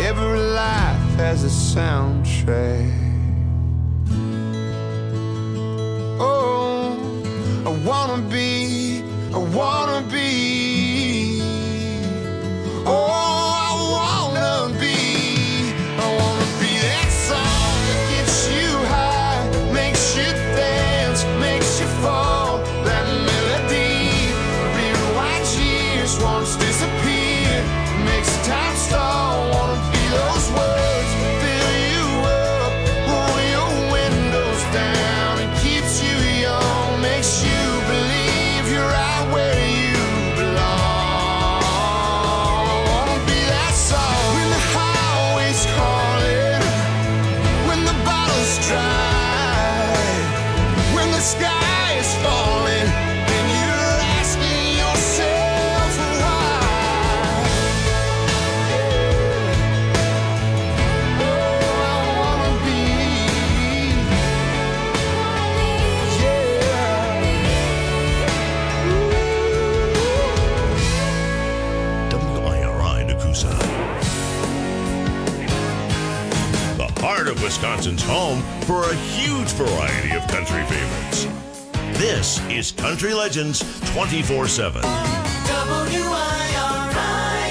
Every life has a soundtrack. Oh, I wanna be, I wanna be. Oh, I wanna be that song that gets you high, makes you dance, makes you fall. That melody, being white years once disappear, makes time stall. Wanna be those words, fill you up, roll your windows down, and keeps you young, makes you believe you're right where you belong. I wanna be that song when the highway's calling, when the bottle's dry, when the sky is falling, and you're asking yourself why. WIRI Nakusa. The heart of Wisconsin's home for a huge variety of country favorites. This is Country Legends 24/7. WIRI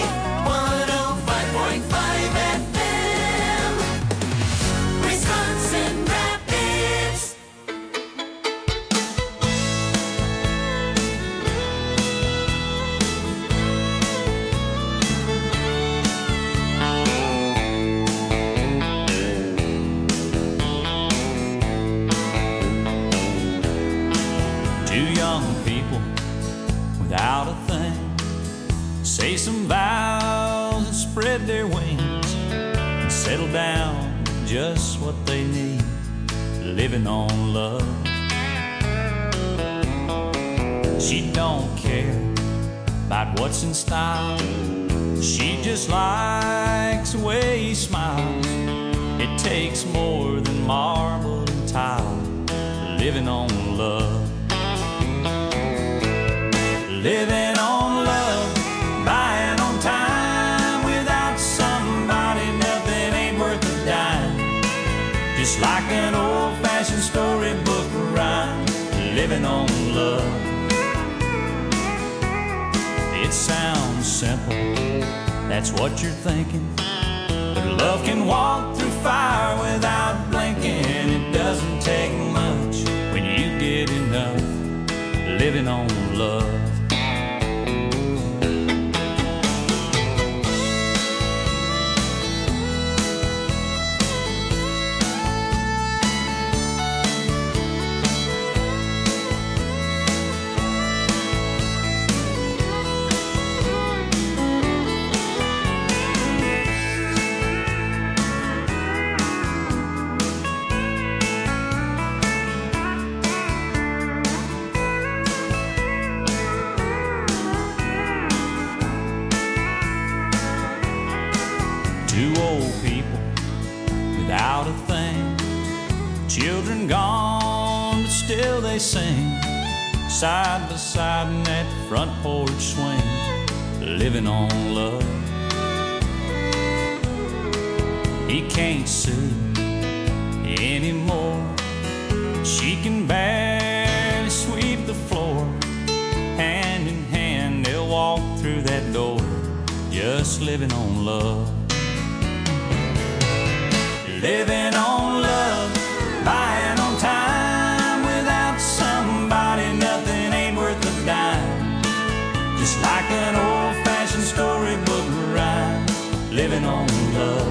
105.5 FM, Wisconsin Rapids. Two young people without a thing say some vows and spread their wings and settle down just what they need, living on love. She don't care about what's in style, she just likes the way he smiles. It takes more than marble and tile, living on love. Living on love, buying on time. Without somebody, nothing ain't worth a dime. Just like an old-fashioned storybook rhyme, living on love. It sounds simple, that's what you're thinking, but love can walk through fire without blinking. It doesn't take much when you get enough, living on love. Two old people without a thing, children gone, but still they sing, side by side in that front porch swing, living on love. He can't sue anymore, she can barely sweep the floor. Hand in hand they'll walk through that door, just living on love. Living on love, buying on time. Without somebody, nothing ain't worth a dime. Just like an old-fashioned storybook rhyme, living on love.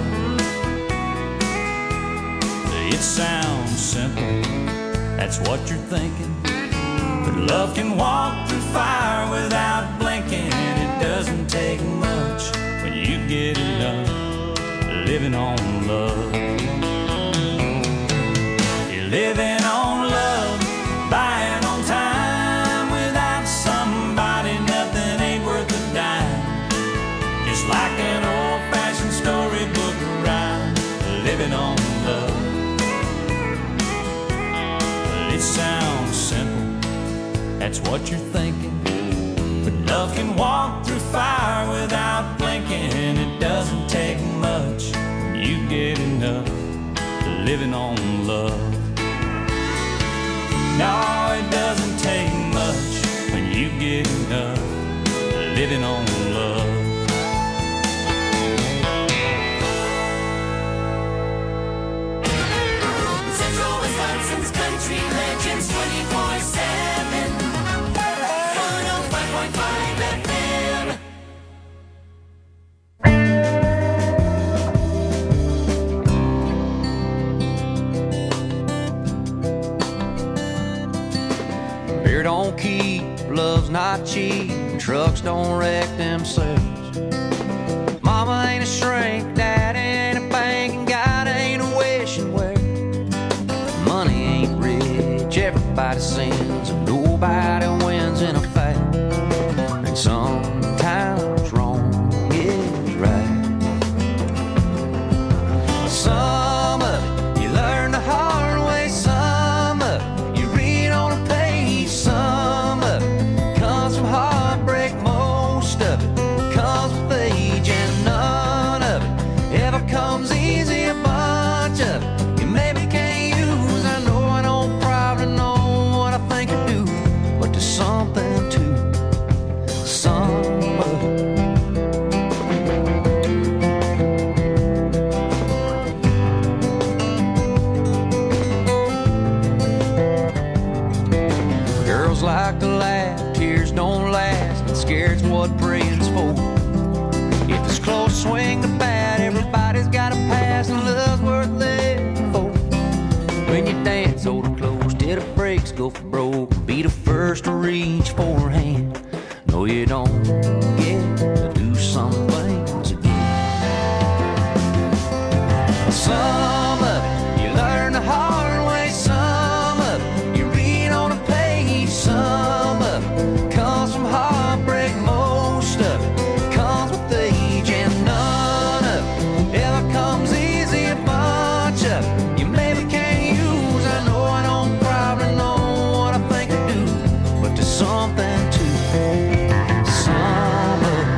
It sounds simple, that's what you're thinking, but love can walk through fire without blinking. It doesn't take much when you get enough, living on love. You're living on love, buying on time. Without somebody, nothing ain't worth a dime. Just like an old-fashioned storybook rhyme, living on love. It sounds simple, that's what you're thinking, but love can walk through fire without blinking. It doesn't take much living on love. No, it doesn't take much when you get up living on love. Central Wisconsin's Country Legends 24/7. 105.5 FM. Beer don't keep, love's not cheap, trucks don't wreck themselves. Mama ain't a shrink, dad ain't a bank, and God ain't a wishing well. Money ain't rich, everybody sins, and nobody wins in a fight. And sometimes wrong is right. Some of it you learn the hard way, some of it you read on a page, some of it comes from heartbreak, most of it comes with age, and none of it ever comes easy. A bunch of it you maybe can't use. I know I don't probably know what I think I do, but there's something to some of it. Girls like to laugh, tears don't last, and scared's what praying's for. If it's close, swing the bat, everybody's got a pass, and love's worth living for. When you dance, hold it close till the brakes go for broke. Be the first to reach for a hand. No, you don't get to do some things again. Some of it you learn the hard way, some of it you read on a page, some of it comes from heartbreak, most of it comes with age, and none of it ever comes easy. A bunch of it you maybe can't use. I know I don't probably know what I think I do, but there's something to some of it.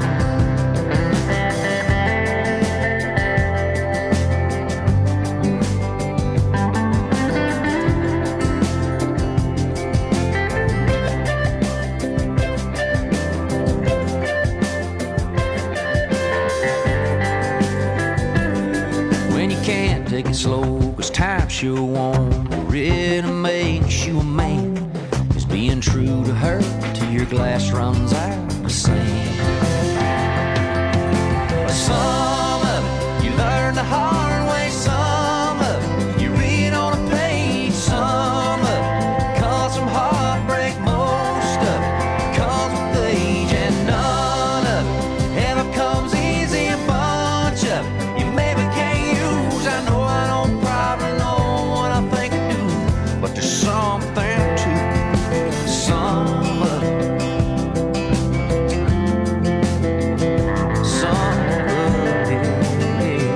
When you can't take it slow, 'cause time sure won't really makes you a man. Is being true to her till your glass runs out of sand. Some of it you learn the hard way, some of it you read on a page, some of it comes from heartbreak, most of it comes with age, and none of it ever comes easy. A bunch of it you maybe can't use. I know I don't probably know what I think I do, but there's something to some of it. Some of it, yeah.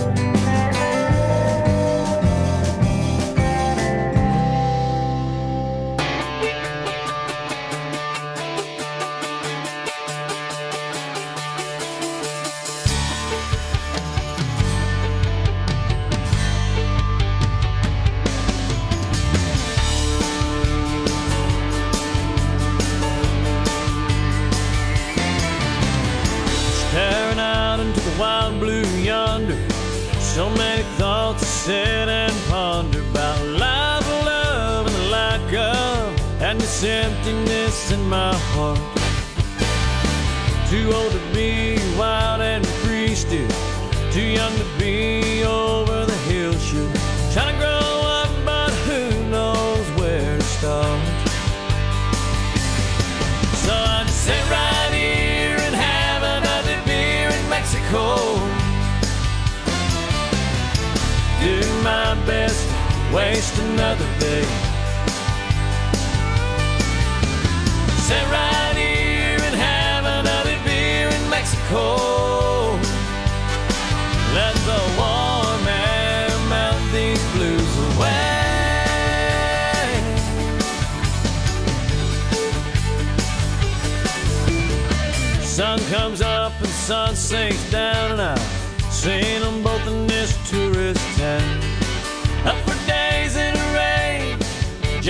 Staring out into the wild blue yonder, so many thoughts to sit and ponder about life, love, and the lack of, and this emptiness in my heart. Too old to be wild and free still, too young to be over the hill shoot. Trying to grow up, but who knows where to start. So I just sit right here and have another beer in Mexico. Do my best to waste another day. Sit right here and have another beer in Mexico. Let the warm air melt these blues away. Sun comes up and sun sinks down, and I've seen them both in this tourist town.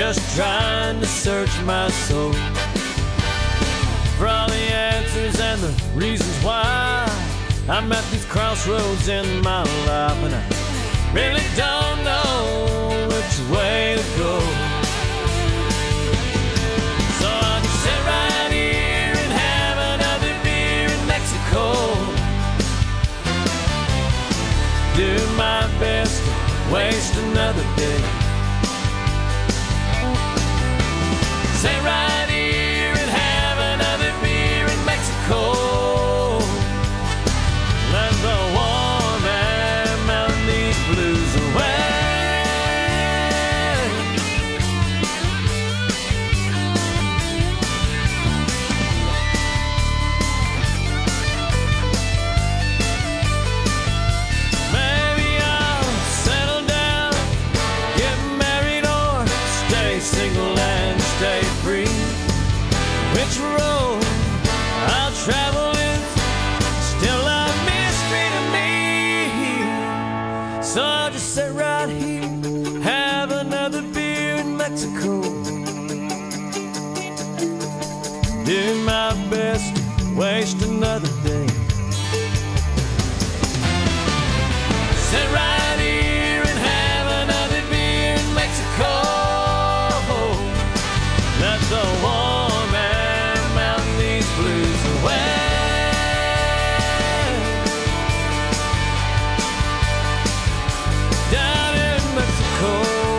just trying to search my soul for all the answers and the reasons why I'm at these crossroads in my life, and I really don't know which way to go. So I'll just sit right here and have another beer in Mexico. Do my best to waste another day. Sit right here and have another beer in Mexico. Let the warm air melt these blues away. Maybe I'll settle down, get married, or stay single and stay free. Which road I'll travel is still a mystery to me. So I'll just sit right here, have another beer in Mexico. Do my best to waste another day. Sit right here and have another beer in Mexico. Let the warm air melt these blues away. Down in Mexico.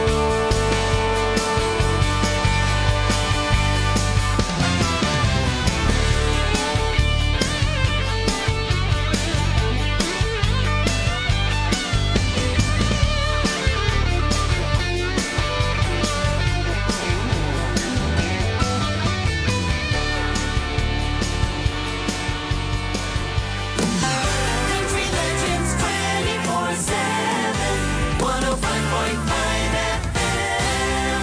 Country Legends 24/7, 105.5 FM.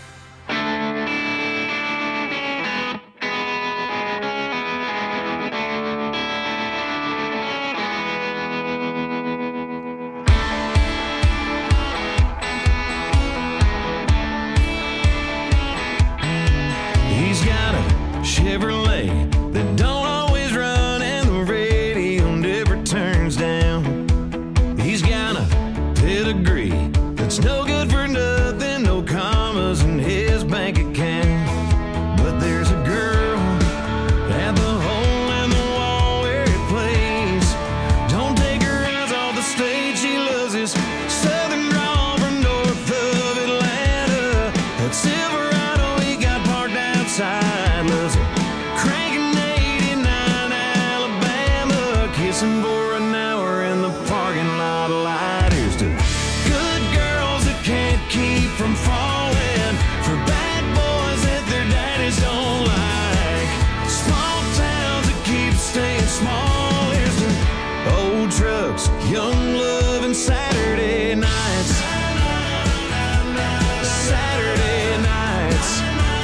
He's got a Chevrolet that don't always run, and the radio never turns down. He's got a pedigree that's no good for nothing, no commas in his bank account. But there's a girl at the hole in the wall where it plays. Don't take her eyes off the stage, she loves his southern drawl from north of Atlanta. That Silverado he got parked outside, loves it cranking 89 Alabama, kissing for an hour in the parking lot of light. Here's to good girls that can't keep from falling, for bad boys that their daddies don't like, small towns that keep staying small. Here's to old trucks, young love, and Saturday nights. Saturday nights.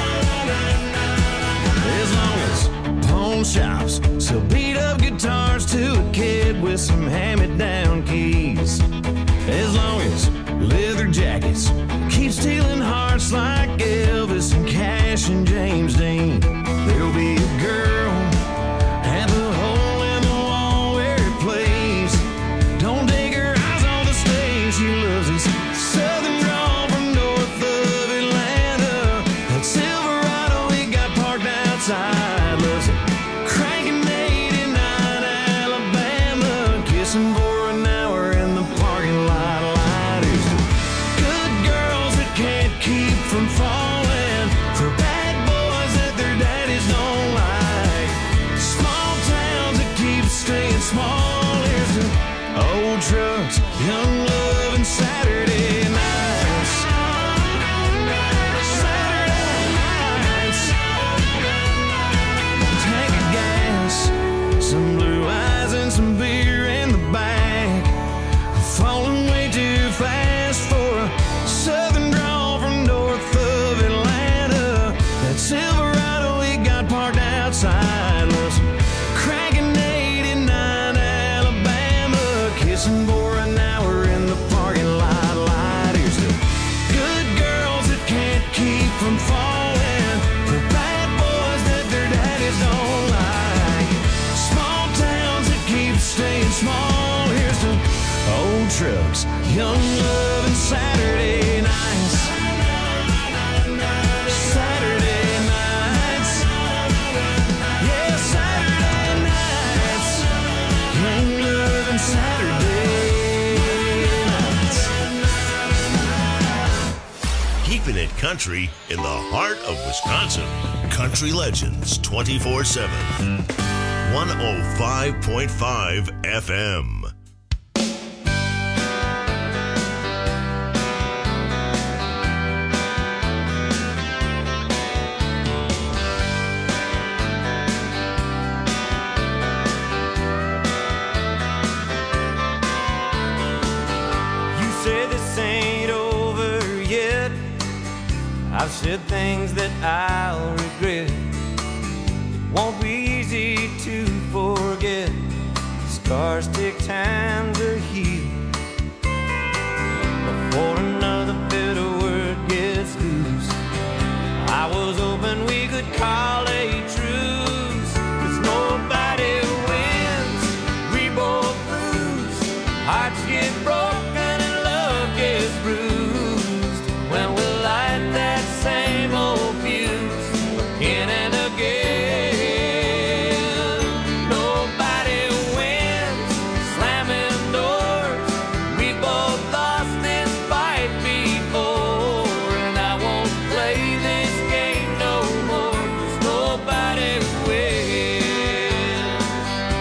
As long as pawn shops sell beat up guitars to a kid with some hand-me-down keys. As long as leather jackets keep stealing hearts like Elvis and Cash and James Dean, there'll be a girl at the hole in the wall where it plays. Don't take her eyes on the stage, she loves his southern drawl from north of Atlanta. That Silverado he got parked outside, loves it cranking 89 Alabama, kissing for an hour in the parking lot of light. Here's to good girls that can't keep from falling, for bad boys that their daddies don't like, small towns that keep staying small. Here's to old trucks, young love, and Saturday nights. Saturday nights. Tank of gas, some blue eyes, and some beer in the back. Falling way too fast for a southern drawl from north of Atlanta. That Silverado he got parked outside, loves cranking 89 Alabama, kissing for an hour in the parking lot. Light. Here's to good girls that can't keep old trucks, young love and Saturday nights. Saturday nights. Yeah, Saturday nights. Young love and Saturday nights. Keeping it country in the heart of Wisconsin. Country Legends 24/7. 105.5 FM. You say this ain't over yet. I've said things that I'll regret. It won't be easy to forget. Scars take time to heal. Before another bitter word gets loose, I was hoping we could call a truce. 'Cause nobody wins, we both lose. Hearts get broken and love gets bruised. When we light that same old fuse again and again. Nobody wins, slamming doors. We both lost this fight before, and I won't play this game no more. 'Cause nobody wins.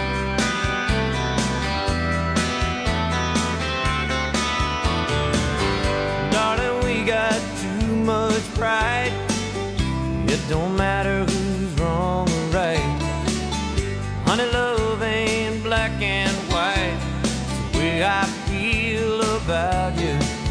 Darling, we got too much pride. It don't matter who's wrong or right. Honey, love ain't black and white. It's the way I feel about you.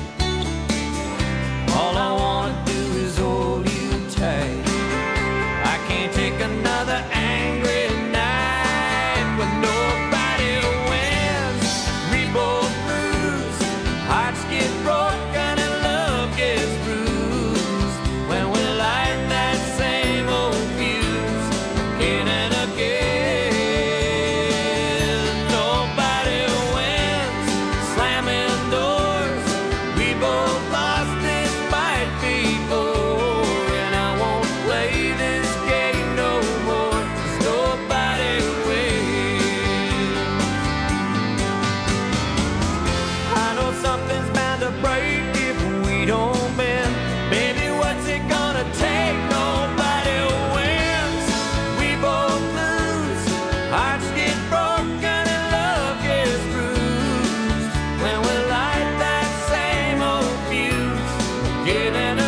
All I wanna do is hold you tight. I can't take another angry night when nobody wins. We both lose. Hearts get broken and love gets bruised. When we light that same old fuse again and again. Nobody wins, slamming doors. We both lost this fight before, and I won't play this game no more. 'Cause nobody wins. I know something's bound to break if we don't bend. Baby, what's it gonna take? Nobody wins. We both lose. Hearts get broken and love gets bruised. When we light that same old fuse again and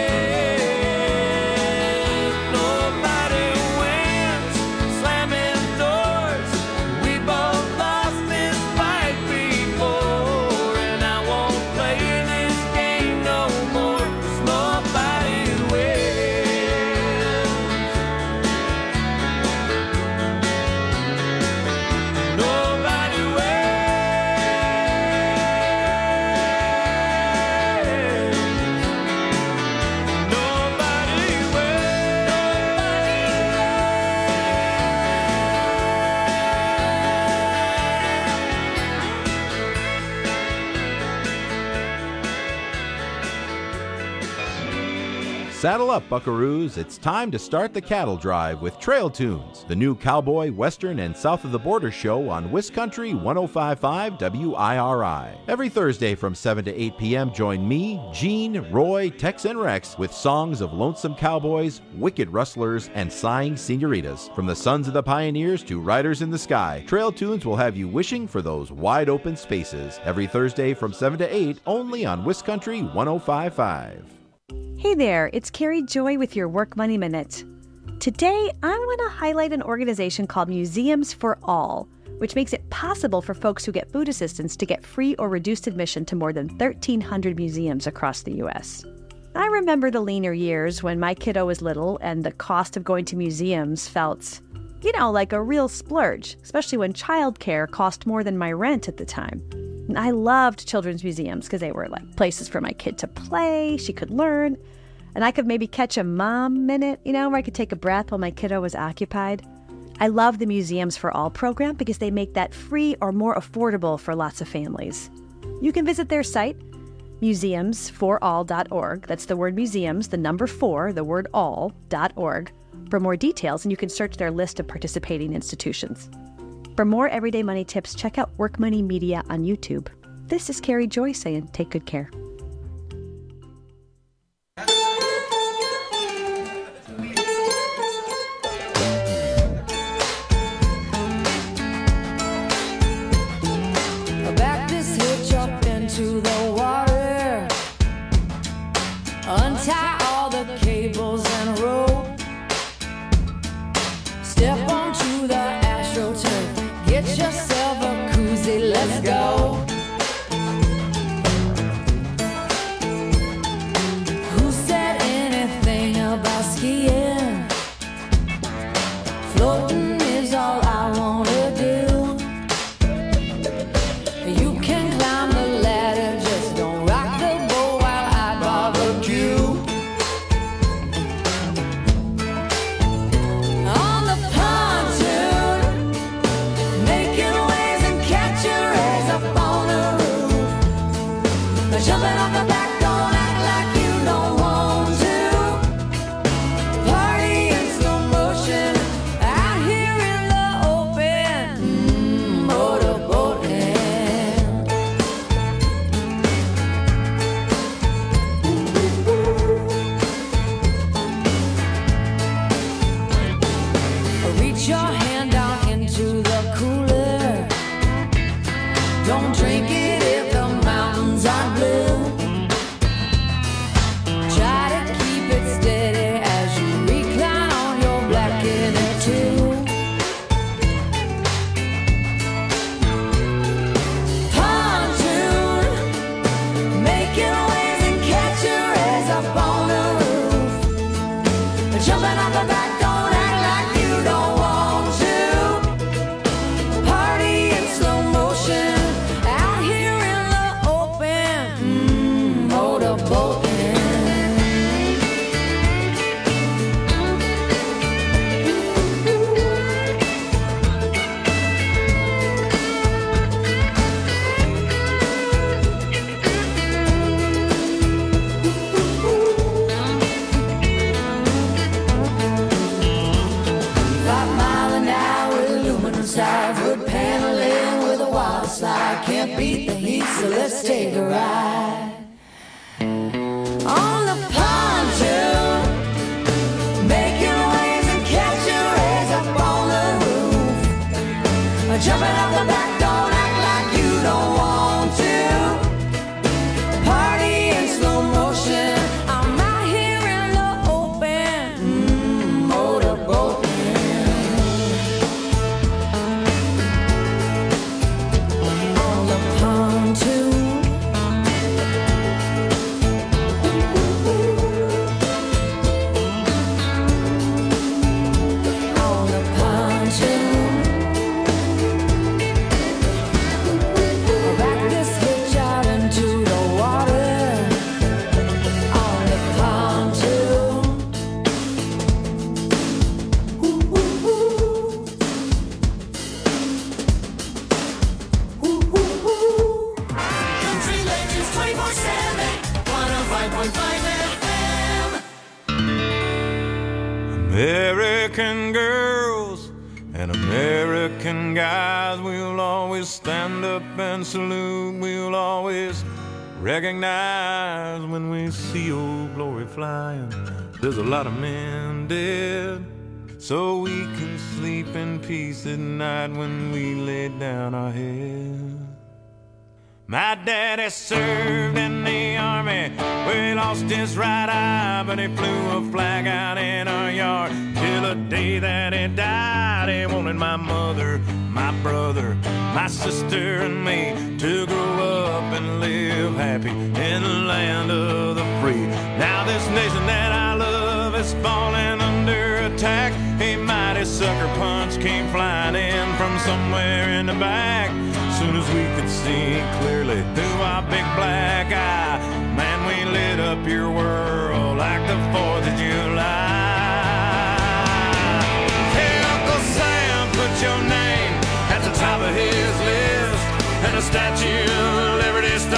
again. Nobody wins, slamming doors. We both lost this fight before, and I won't play this game no more. 'Cause nobody wins. Nobody wins. Nobody Saddle up, buckaroos. It's time to start the cattle drive with Trail Tunes, the new cowboy, western, and south of the border show on Wiscountry 105.5 WIRI. Every Thursday from 7 to 8 p.m., join me, Gene, Roy, Tex, and Rex with songs of lonesome cowboys, wicked rustlers, and sighing senoritas. From the sons of the pioneers to riders in the sky, Trail Tunes will have you wishing for those wide open spaces. Every Thursday from 7 to 8, only on Wiscountry 105.5. Hey there, it's Carrie Joy with your Work Money Minute. Today, I want to highlight an organization called Museums for All, which makes it possible for folks who get food assistance to get free or reduced admission to more than 1,300 museums across the U.S. I remember the leaner years when my kiddo was little and the cost of going to museums felt, like a real splurge, especially when childcare cost more than my rent at the time. And I loved children's museums because they were like places for my kid to play, she could learn, and I could maybe catch a mom minute, where I could take a breath while my kiddo was occupied. I love the Museums for All program because they make that free or more affordable for lots of families. You can visit their site, museumsforall.org. That's the word museums, the number 4, the word all.org, for more details, and you can search their list of participating institutions. For more everyday money tips, check out Work Money Media on YouTube. This is Carrie Joy saying take good care. Back this hitch up into the water. Untie all the cables and rope. Step onto the AstroTurf. Get yourself a koozie, let's go. Who said anything about skiing? Floating is all I wanna do. You can climb the ladder, just don't rock the boat while I barbecue. On the pontoon, making waves and catching rays up on the roof. Jumping off the back, don't act like you don't want to. Party in slow motion, out here in the open. Motorboating. Reach your hand down into the cooler. Don't drink it if the mountains are blue. Try to keep it steady as you recline on your black inner tube. Pontoon, making waves and catching rays up on the roof. Jumping off the back, don't act like you don't want to. Party in slow motion, out here in the open. Motorboating. Mile an hour, aluminum side, wood paneling with a wild slide. Can't beat the heat, so let's take a ride. On the pontoon, making waves and catching rays up on the roof. Jumping off the back, don't act like you don't want to. Party in slow motion, I'm out here in the open. Motorboating. On the pontoon. On the pontoon. Back this hitch out into the water. On the pontoon. Country Legends 24/7, 105.5 FM. American girls and American guys, we'll always stand up and salute. We'll always recognize when we see old glory flying. There's a lot of men dead, so we can sleep in peace at night when we lay down our head. My daddy served in the army, where he lost his right eye, but he flew a flag out in our yard till the day that he died. He wanted my mother, my brother, my sister and me to grow up and live happy in the land of the free. Now this nation that I love is falling under attack. A mighty sucker punch came flying in from somewhere in the back. Soon as we could see clearly through our big black eye, man, we lit up your world like the 4th of July. Hey, Uncle Sam, put your name at the top of his list, and a Statue of Liberty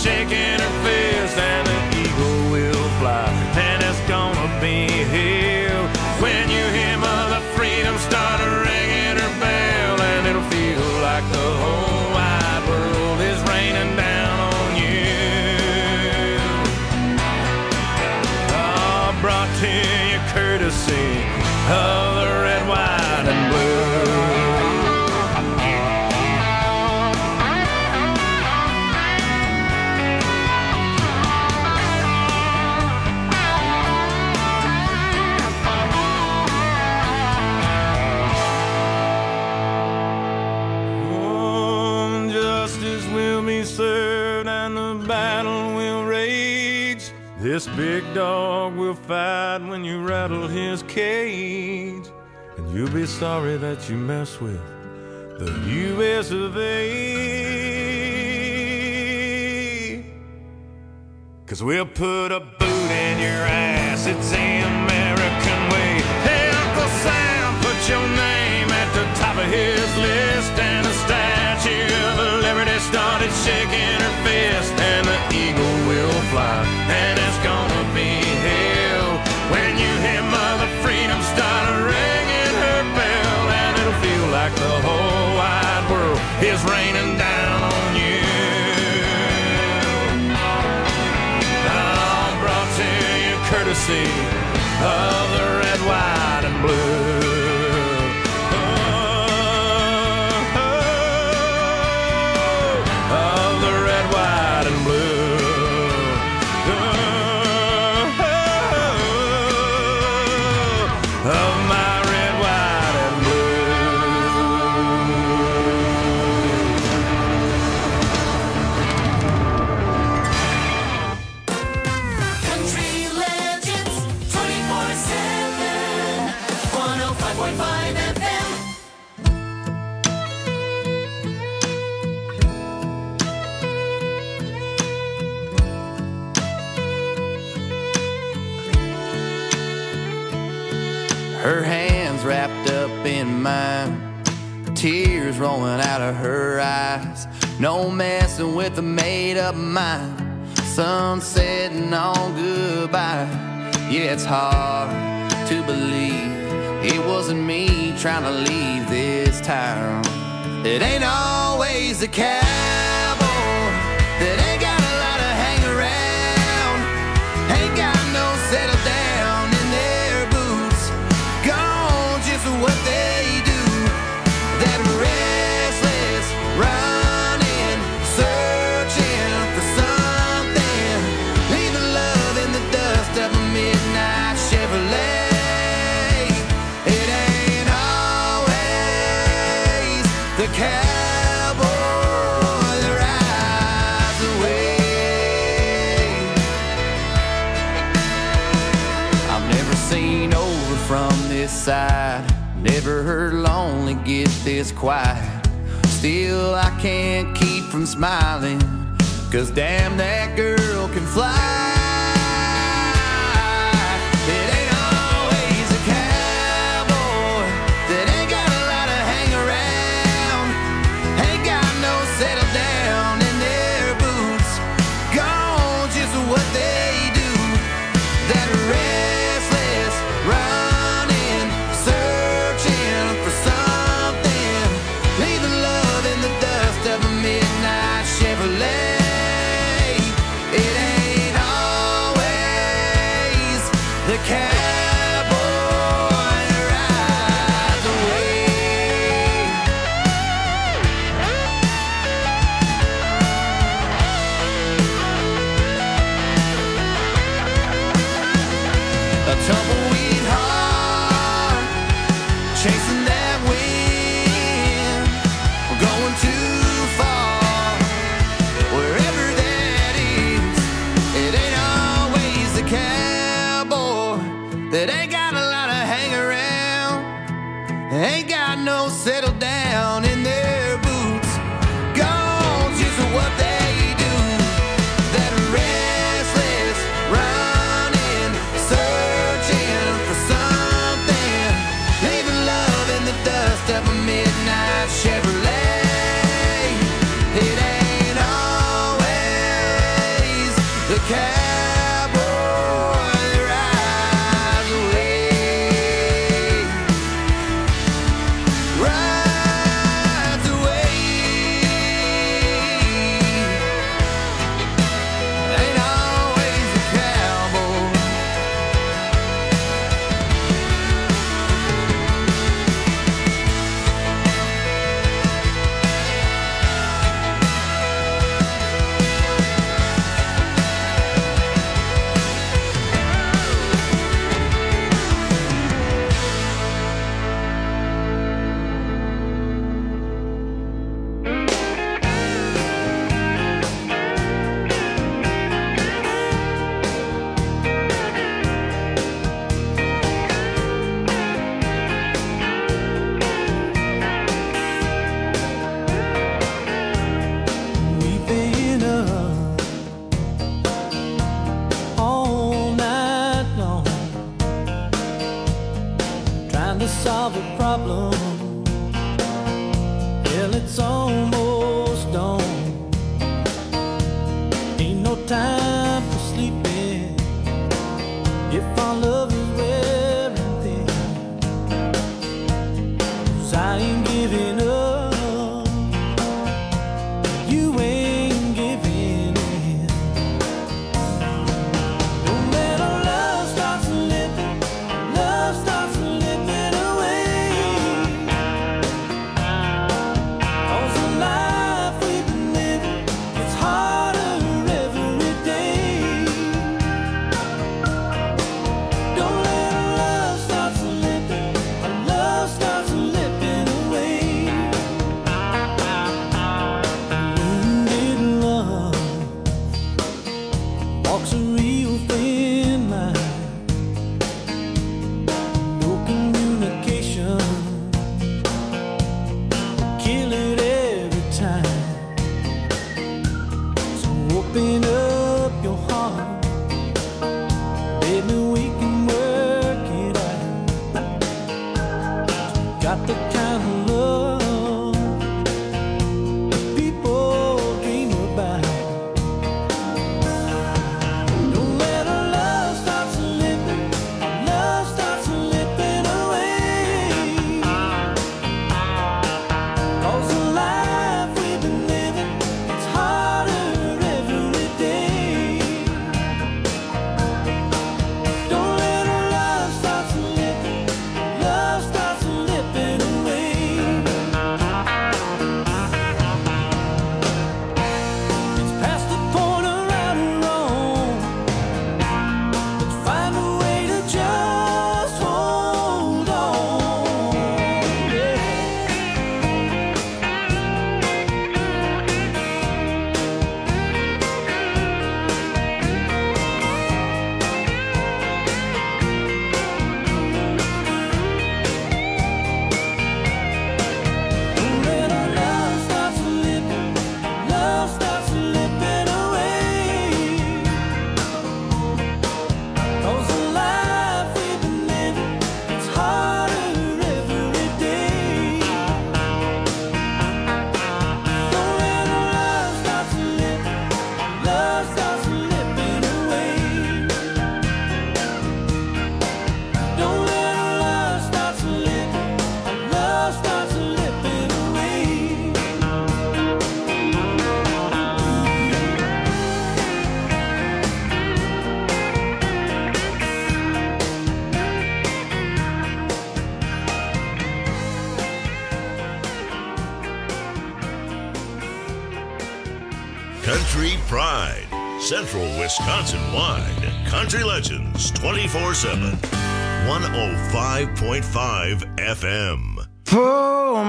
shaking her fist, and the eagle will fly, and it's gonna be hell when you hear Mother Freedom start ringing her bell, and it'll feel like the whole wide world is raining down on you. Oh, brought to you courtesy of the red, white, and blue. Served and the battle will rage. This big dog will fight when you rattle his cage, and you'll be sorry that you mess with the U.S. of A. 'Cause we'll put a boot in your ass, it's the American way. Hey, Uncle Sam, put your name at the top of his list, and the Statue of Liberty started shaking her fist, and the eagle will fly, and it's gonna be hell when you hear Mother Freedom start ringing her bell, and it'll feel like the whole wide world is raining down on you. I'm brought to you courtesy of the red, white, and blue. Her hands wrapped up in mine, tears rolling out of her eyes. No messing with a made-up mind, sun setting on goodbye. Yeah, it's hard to believe it wasn't me trying to leave this town. It ain't always the cowboy that ain't got a lot to hang around, ain't got no settle down in their boots, gone just what they do. That restless running, searching for something, leaving love in the dust of a midnight Chevrolet. It ain't always the cowboy that rides away. I've never seen over from this side, never heard lonely get this quiet. Still I can't keep from smiling, 'cause damn, that girl can fly. It ain't always a cowboy that ain't got a lot to hang around, ain't got no settle down in their boots, gone just what they do. That restless running, searching for something, leaving love in the dust of a midnight Chevrolet. It ain't all time for sleeping. If our love is wearing thin, 'cause I ain't giving up, you ain't giving in. Don't let our love start slipping, love starts slipping away. 'Cause the life we've been living gets harder every day. Don't let our love start slipping, our love starts slipping away. Wounded love walks a real thin line. No communication, kill it every time. So open up your heart, baby, we can work it out. Got the kind of love people dream about. Don't let our love start slipping, love starts slipping away. 'Cause the life we've been living, it's harder every day. Don't let our love start slipping, love starts slipping away. It's past the point of right or wrong. Let's find a way to just hold on. Yeah. Don't let our love start slipping, love starts slipping away. 'Cause the life we've been living, it's harder every day. Don't let our love start slipping, love starts slipping away. Don't let our love start slipping, love starts slipping away. Country Pride, Central Wisconsin wide. Country Legends 24/7. 105.5 FM. Pour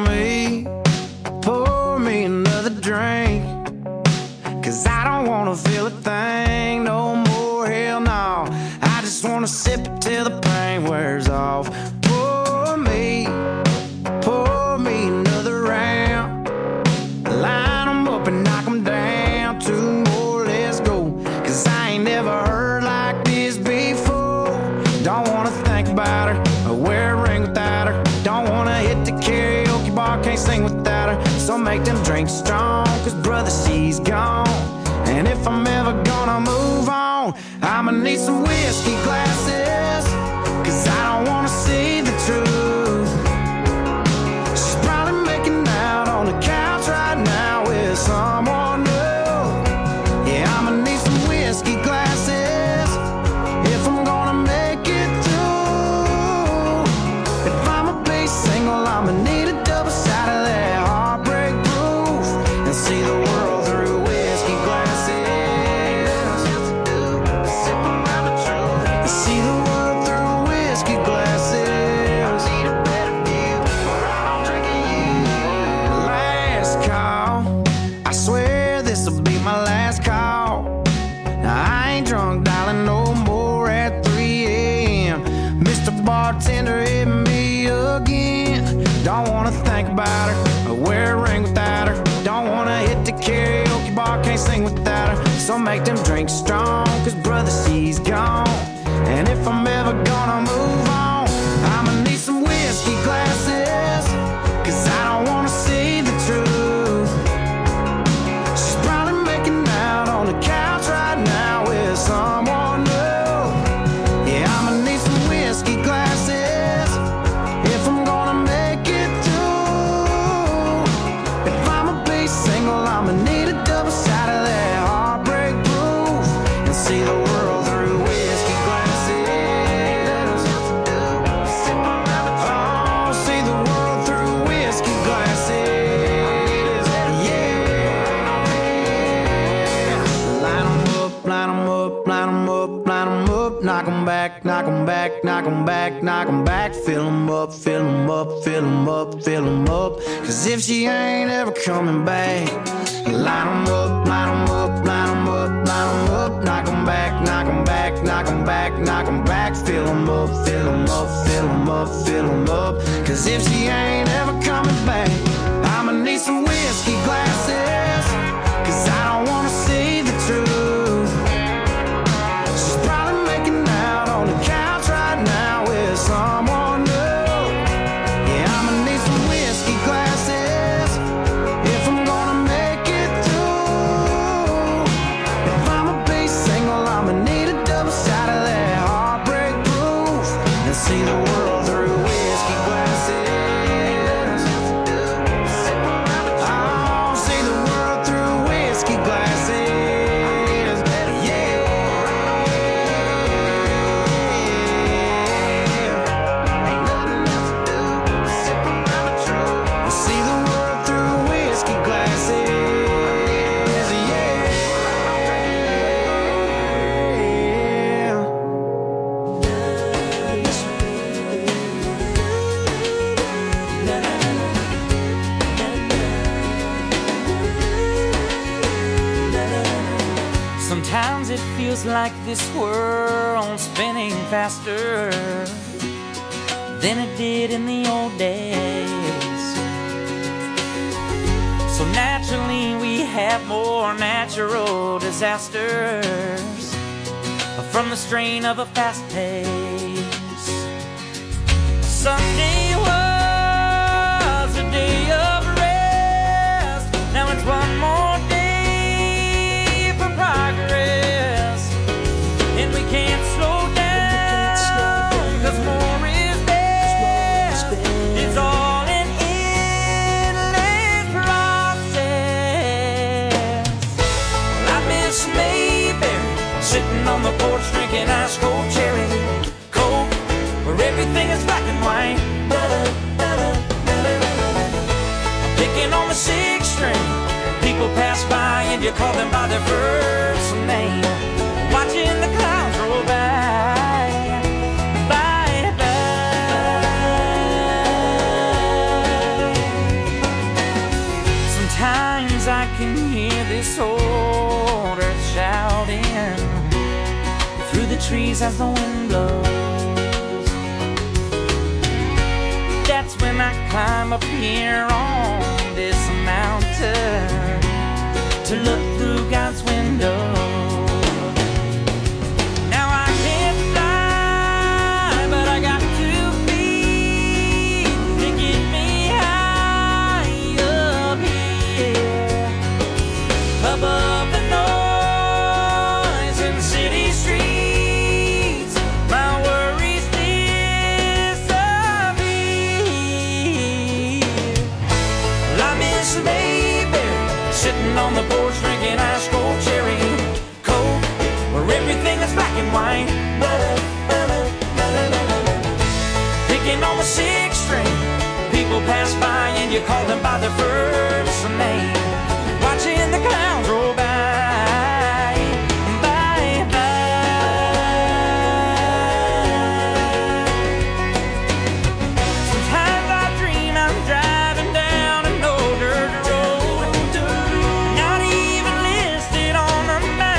me another drink. 'Cause I don't wanna feel a thing no more, hell no. I just wanna sip it till the pain wears off. Pour me another round. Line 'em up and knock 'em down. Two more, let's go. 'Cause I ain't never heard like this before. Don't wanna think about her or wear a ring without her. Don't wanna hit the karaoke bar, can't sing without her. So make them drinks strong, 'cause brother, she's gone. And if I'm ever gonna move on, I'ma need some whiskey glasses. 'Cause I don't wanna see the truth. She's probably making out on the couch right now with someone new. Yeah, I'ma need some whiskey glasses if I'm gonna make it through. If I'ma be single, I'ma need a double shot of that heartbreak proof and see the world through whiskey glasses. Sip around the truth and see the world through whiskey glasses. I need a better view, or I'm drinking you. Last call, I swear this'll be my last call. Now I ain't drunk, darling, no more at 3 a.m. Mr. Bartender, hit me again. Don't wanna think about her or wear a ring without her. Don't wanna hit the karaoke bar, can't sing without her. So make them drinks strong, 'cause brother, she's gone. And if I'm ever gonna move on, I'ma need some whiskey glasses. 'Cause I don't wanna see the truth. She's probably making out on the couch right now. line 'em up, line 'em up, knock 'em back, knock 'em back, knock 'em back, knock 'em back, fill 'em up, fill 'em up, fill 'em up, fill 'em up. Cause if she ain't ever coming back, line 'em up, line 'em up, line 'em up, line 'em up, knock 'em back, knock 'em back, knock 'em back, knock 'em back, fill 'em up, fill 'em up, fill 'em up, fill 'em up. Cause if she ain't ever coming back, I'ma need some whiskey glasses, cause I don't wanna see the truth. She's probably making out on the couch right now with someone new. Yeah, I'ma need some whiskey glasses if I'm gonna make it through. If I'ma be single, I'ma need a double shot of that heartbreak proof and see the world through whiskey glasses. Oh, see the world through whiskey glasses. Yeah. Ain't nothing else to do but sip around the truth. See the world through whiskey glasses. Sometimes it feels like this world's spinning faster than it did in the old days. So naturally we have more natural disasters from the strain of a fast pace. Sunday was a day of rest. Now it's one more day for progress, and we can't slow down, cause more is best. It's all an endless process. I miss Mayberry, sitting on the porch drinking ice cold cherry coke, where everything is black and white. Picking on the sixth string, people pass by and you call them by their first name. Watching the clouds roll by, bye bye. Sometimes I can hear this old earth shouting through the trees as the wind blows. That's when I climb up here on this mountain to look through God's window. Now I can't fly, but I got 2 feet to get me high up here, above the noise in city streets. My worries disappear. Well, I miss Mayberry, sitting on the porch drinking ice cold cherry coke, where everything is black and white. Picking on the sixth string, people pass by and you call them by their first name. Watching the clouds roll by, bye bye. Sometimes I dream I'm driving down an old dirt road, not even listed on the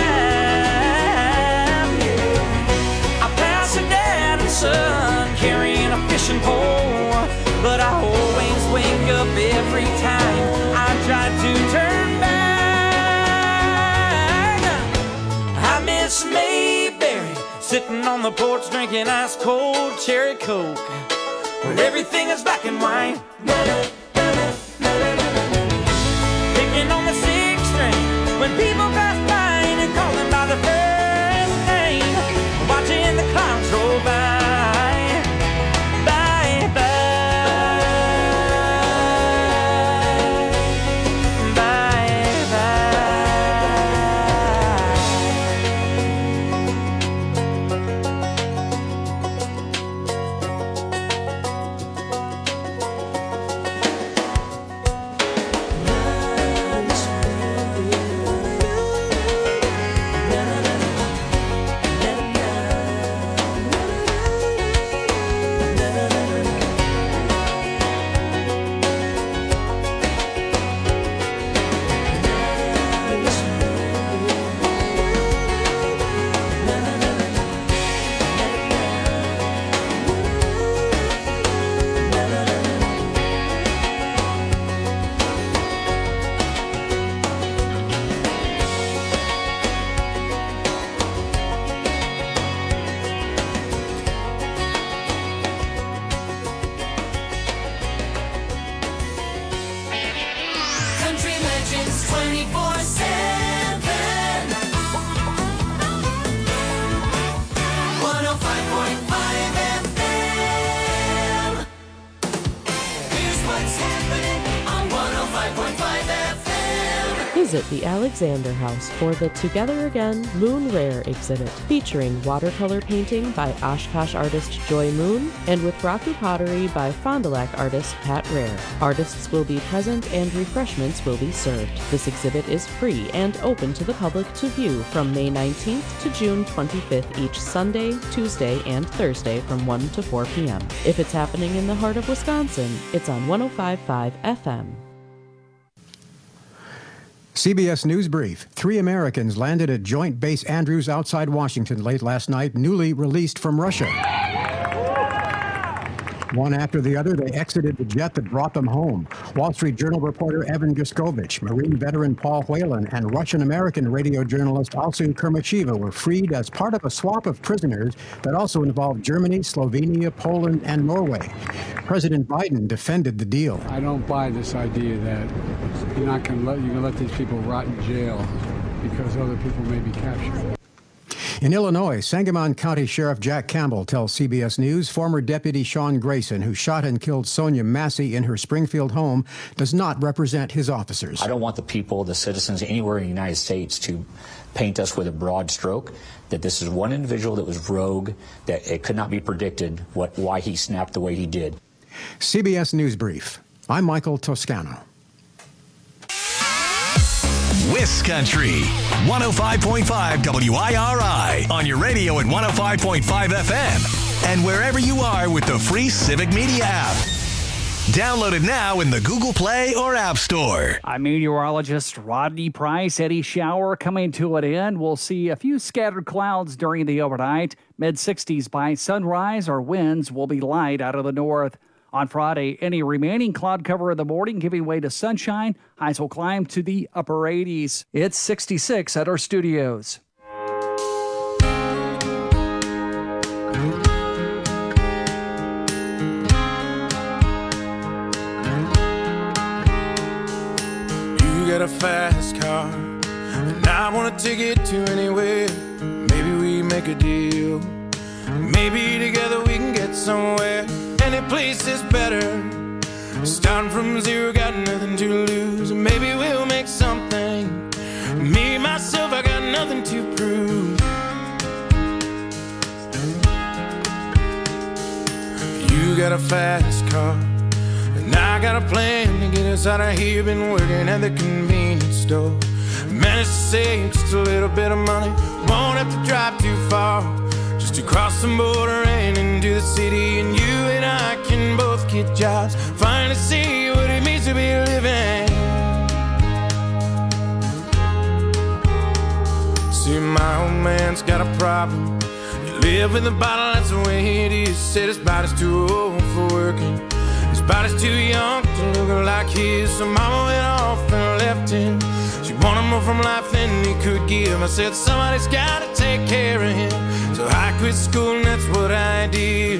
map. I pass a dad and son carrying a fishing pole, but I always wake up every time I try to turn back. I miss Mayberry, sitting on the porch drinking ice cold cherry coke, where everything is black and white. Picking on the sixth string, when people pass by and you call them by their first name. Watching the clouds roll by, bye bye, bye bye. Visit the Alexander House for the Together Again Moon Rare exhibit, featuring watercolor painting by Oshkosh artist Joy Moon and with Raku pottery by Fond du Lac artist Pat Rare. Artists will be present and refreshments will be served. This exhibit is free and open to the public to view from May 19th to June 25th each Sunday, Tuesday, and Thursday from 1 to 4 p.m. If it's happening in the heart of Wisconsin, it's on 105.5 FM. CBS News Brief. 3 Americans landed at Joint Base Andrews outside Washington late last night, newly released from Russia. One after the other, they exited the jet that brought them home. Wall Street Journal reporter Evan Guskovich, Marine veteran Paul Whelan, and Russian-American radio journalist Alsun Kermacheva were freed as part of a swap of prisoners that also involved Germany, Slovenia, Poland, and Norway. President Biden defended the deal. I don't buy this idea that you're going to let these people rot in jail because other people may be captured. In Illinois, Sangamon County Sheriff Jack Campbell tells CBS News former Deputy Sean Grayson, who shot and killed Sonia Massey in her Springfield home, does not represent his officers. I don't want the people, the citizens anywhere in the United States to paint us with a broad stroke, that this is one individual that was rogue, that it could not be predicted why he snapped the way he did. CBS News Brief. I'm Michael Toscano. Wiscountry, 105.5 WIRI, on your radio at 105.5 FM, and wherever you are with the free Civic Media app. Download it now in the Google Play or App Store. I'm meteorologist Rodney Price. Any shower coming to an end. We'll see a few scattered clouds during the overnight. Mid-60s by sunrise. Our winds will be light out of the north. On Friday, any remaining cloud cover in the morning giving way to sunshine. Highs will climb to the upper 80s. It's 66 at our studios. You got a fast car, and I want to take it to anywhere. Maybe we make a deal. Maybe together we can get somewhere. Any place is better. Starting from zero, got nothing to lose. Maybe we'll make something. Me, myself, I got nothing to prove. You got a fast car, and I got a plan to get us out of here. Been working at the convenience store. Managed to save just a little bit of money. Won't have to drive too far, just to cross the border and into the city. And you and I can both get jobs, finally see what it means to be living. See, my old man's got a problem. You live with a bottle, that's the way it is. Said his body's too old for working, his body's too young to look like his. So mama went off and left him. She wanted more from life than he could give. I said somebody's gotta take care of him. So I quit school and that's what I did.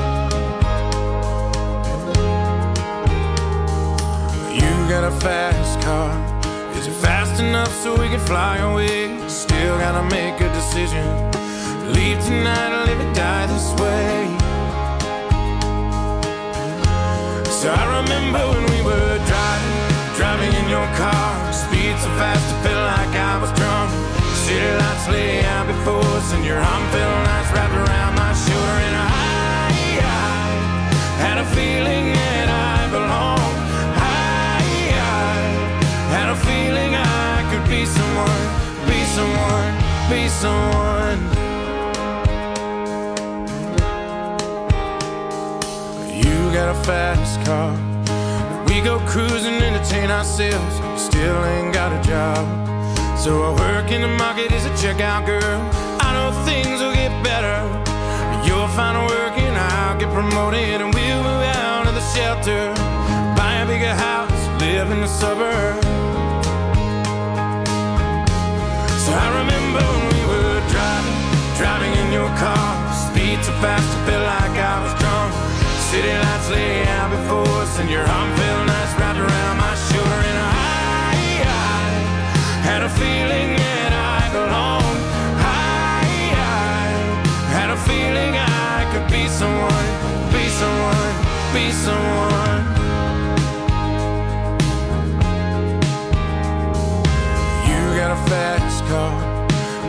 You got a fast car. Is it fast enough so we can fly away? Still gotta make a decision. Leave tonight or live or die this way. So I remember when we were driving in your car. Speed so fast it felt like I was drunk. City lights lay out before us, and your arm felt nice wrapped around my shoulder. And I had a feeling that I belonged. I had a feeling I could be someone, be someone, be someone. You got a fast car. We go cruising, entertain ourselves. Still ain't got a job. So I work in the market as a checkout girl. I know things will get better. You'll find work and I'll get promoted, and we'll move out of the shelter, buy a bigger house, live in the suburbs. So I remember when we were driving in your car. Speed so fast it felt like I was drunk. City lights lay out before us, and your arm felt nice wrapped around my shoulder. And I had a feeling that I belonged. I had a feeling I could be someone, be someone, be someone.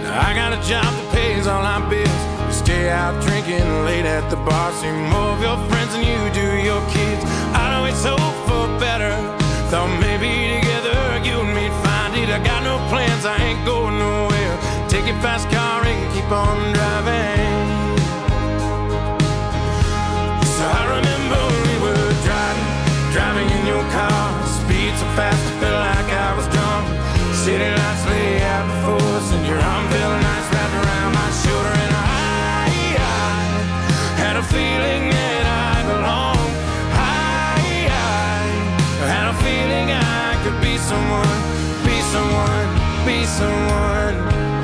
I got a job that pays all our bills. We stay out drinking late at the bar. See more of your friends than you do your kids. I'd always hope for better. Thought maybe together you and me'd find it. I got no plans, I ain't going nowhere. Take your fast car and keep on driving. So I remember we were driving in your car. Speed so fast I felt like I was drunk. City lights lay out before us, and your arm felt nice wrapped around my shoulder. And I had a feeling that I belonged. I had a feeling I could be someone, be someone, be someone.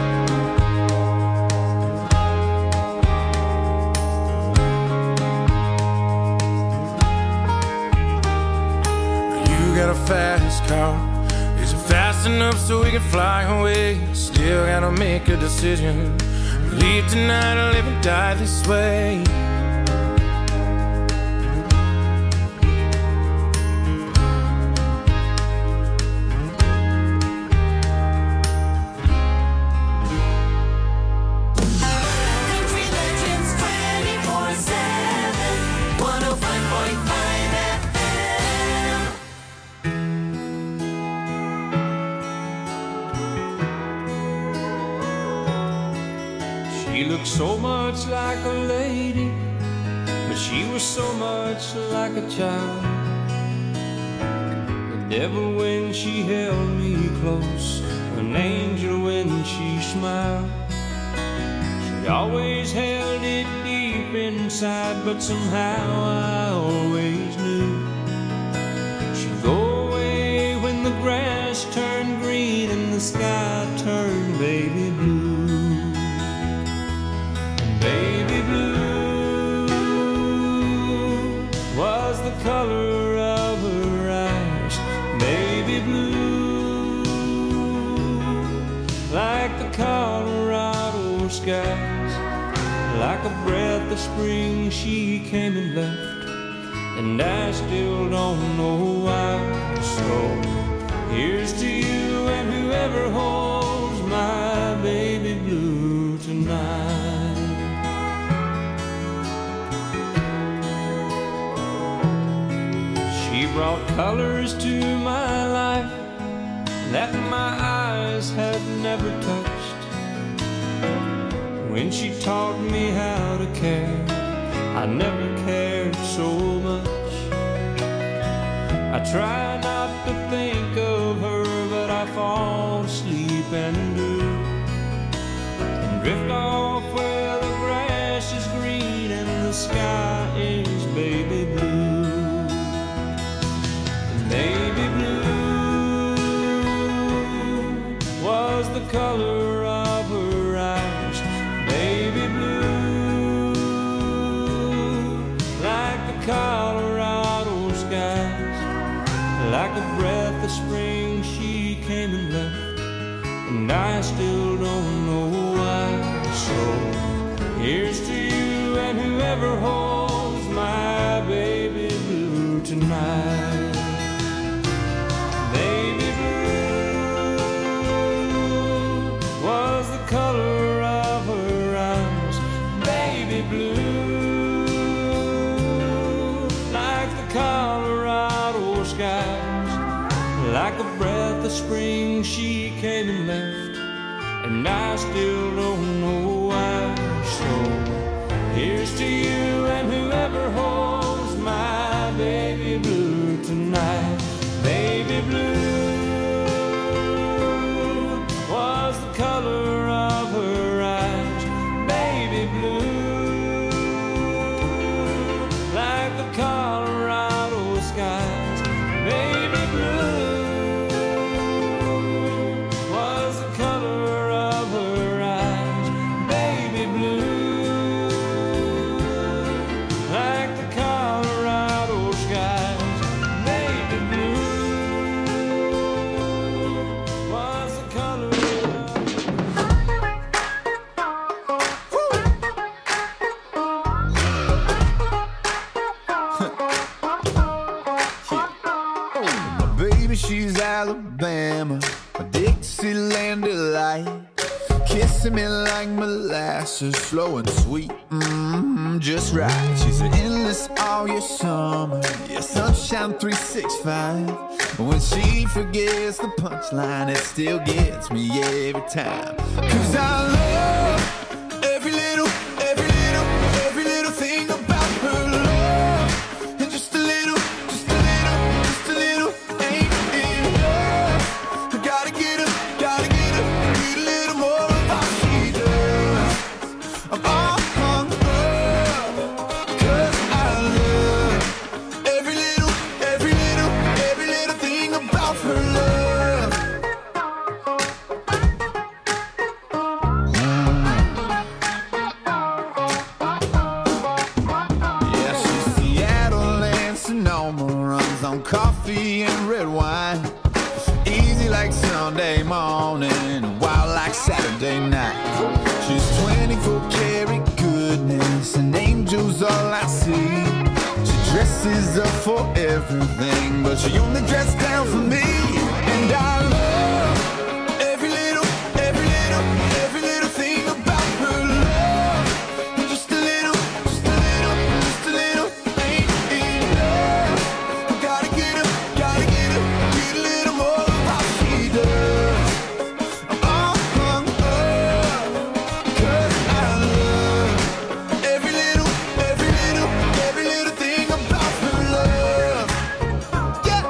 You got a fast car. Is it fast enough so we can fly away? Still gotta make a decision. Leave tonight or live and die this way. Country Legends 24/7, 105.5 FM. She looked so much like a lady, but she was so much like a child. The devil when she held me close, an angel when she smiled. She always held it deep inside, but somehow I always knew she'd go away when the grass turned green and the sky turned baby blue. Baby blue was the color of her eyes. Baby blue, like the Colorado skies. Like a breath of spring she came and left, and I still don't know why. So here's to you and whoever holds my baby blue tonight. She brought colors to my life that my eyes had never touched. When she taught me how to care, I never cared so much. I try not to think of her, but I fall asleep and do, and drift off where the grass is green and the sky is baby blue. Baby blue was the color of her eyes. Baby blue, like the Colorado skies. Like a breath of spring she came and left, and I still don't know why. So here's to you and whoever holds my baby blue tonight. Baby blue was the color of her eyes. Baby blue, like the Colorado skies. Like a breath of spring she came and left, and I still don't know why. So here's to you and whoever holds my baby blue tonight. Baby blue was the color of her eyes. Baby blue, like the Colorado skies. Baby blue was the color of her eyes. Baby blue, Kissing me like molasses, slow and sweet, just right. She's endless all your summer, yeah, sunshine 365. When she forgets the punchline, it still gets me every time. 'Cause I love every little thing about her love. And just a little ain't enough. I gotta get her, need a little more of how she does. I'm all hung up, 'cause I love every little thing about her love. Yeah, she's Seattle and Sonoma, runs on coffee and red wine. Easy like Sunday morning, wild like Saturday night. She's 24 karat goodness, and angels all I see. She dresses up for everything, but she only dresses down for me. And I love every little thing about her love. And just a little ain't enough. I gotta get her, need a little more of how she does. I'm all hung up, 'cause I love every little thing about her love. Yeah.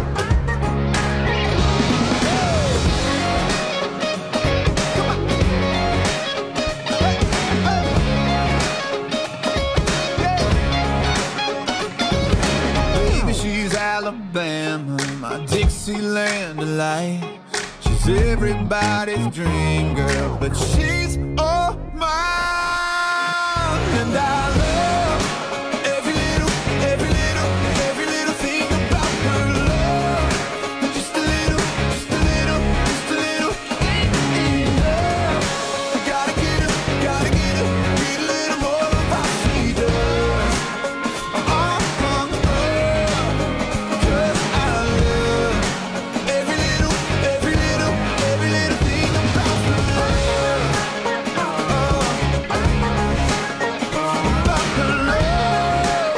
Baby, she's Alabama, my Dixieland delight. She's everybody's dream girl, but she's all mine. And I love every little thing about her love. And just a little ain't enough. I gotta get her, need a little more of how she does. I'm all hung up, 'cause I love every little thing about her love. About her love.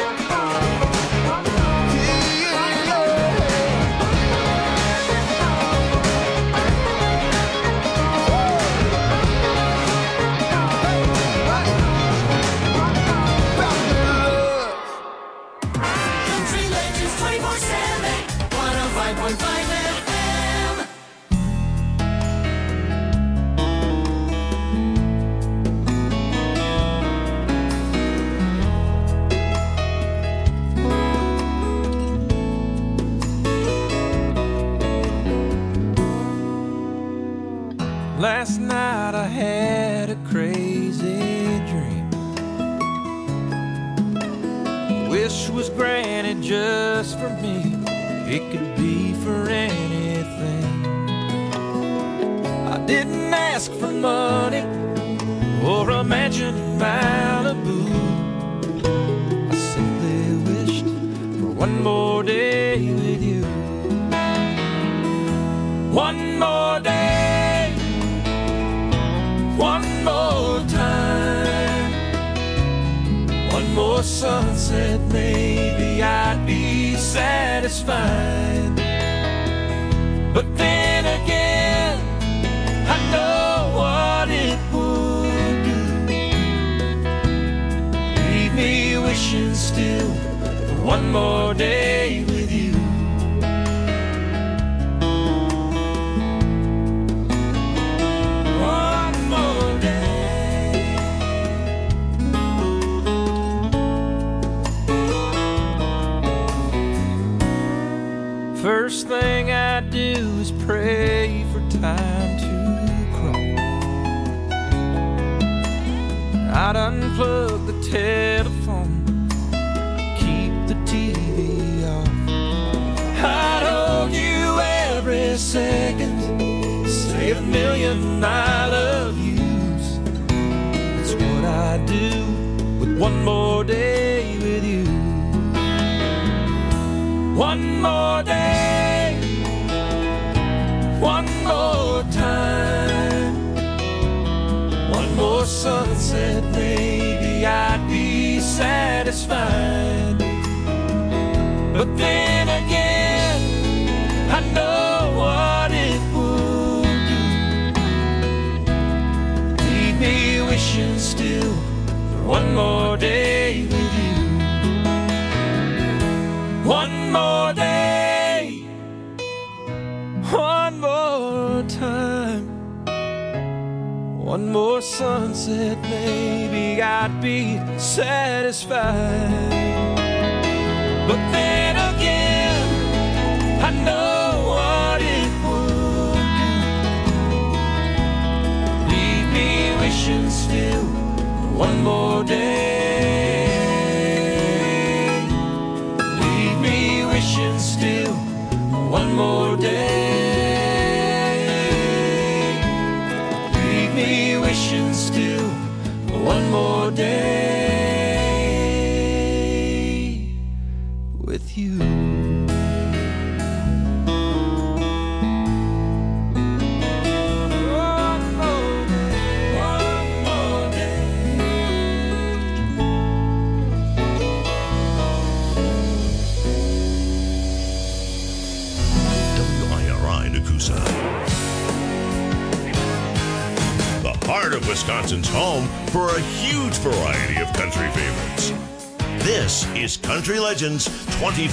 Country Legends 24/7, 105.5 FM. Last night I had a crazy dream. Wish was granted just for me. It could be for anything. I didn't ask for money or a mansion in Malibu. I simply wished for one more day with you. One more day, one more time, one more sunset, maybe I'd be satisfied. But then again, I know what it would do. Leave me wishing still for one more day with you. One more day. First thing I do is pray for time to crawl. I'd unplug the telephone, keep the TV off. I'd hold you every second, say a million I love yous. That's what I do with one more day with you. One more day, one more time, one more sunset, maybe I'd be satisfied. But then again, I know what it would do. Leave me wishing still for one more day with you. One more day, one more time, one more sunset, maybe I'd be satisfied. But then again, I know what it would do. Leave me wishing still for one more day. Leave me wishing still for one more day. Leave me wishing still for one more day. With you. WIRI Nakusa. The heart of Wisconsin's home for a huge variety of country favorites. This is Country Legends 24/7.